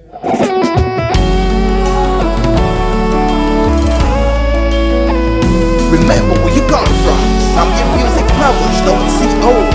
Remember where you come from. Some your music published, don't see old.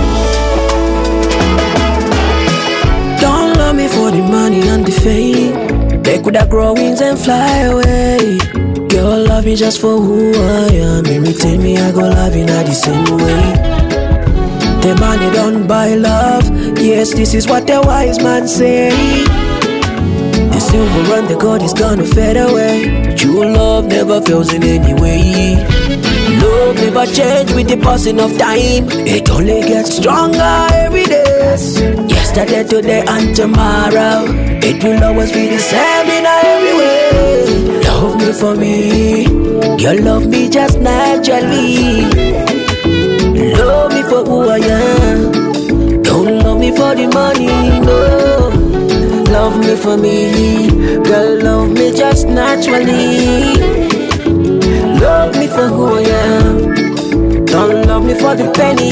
Don't love me for the money and the fame. They coulda grow wings and fly away. Girl, love me just for who I am. In return, me I go love you not the same way. The money don't buy love. Yes, this is what the wise man say. The silver and the gold is gonna fade away. True love never fails in any way. Love never change with the passing of time. It only gets stronger every day. Yesterday, today and tomorrow, it will always be the same in every way. Love me for me, girl, love me just naturally. Love me for who I am. Don't love me for the money, no. Love me for me, girl, love me just naturally. Love me for who I am. Don't love me for the penny.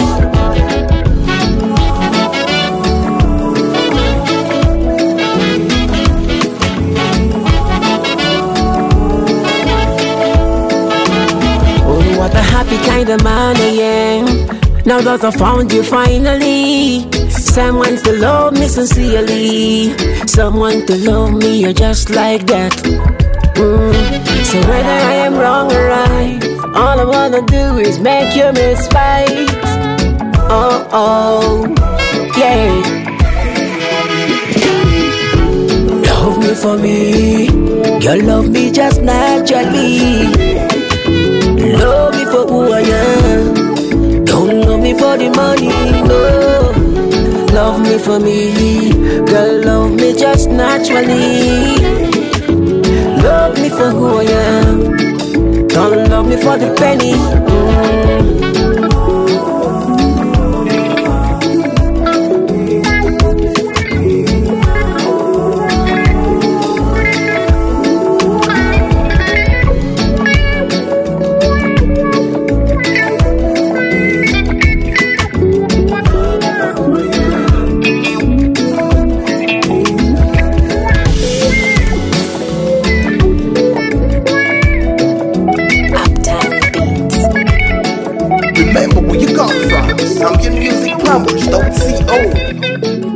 Oh, what a happy kind of man I am. Now that I found you finally. Someone to love me sincerely. Someone to love me, you're just like that. So whether I am wrong or right, all I wanna do is make you miss fight. Oh, oh, yeah. Love me for me, girl, love me just naturally. Love me for who I am. Don't love me for the money, no. Love me for me, girl, love me just naturally. Love me for who I am. Don't love me for the penny. Remember where you come from. Some your music published, don't see old.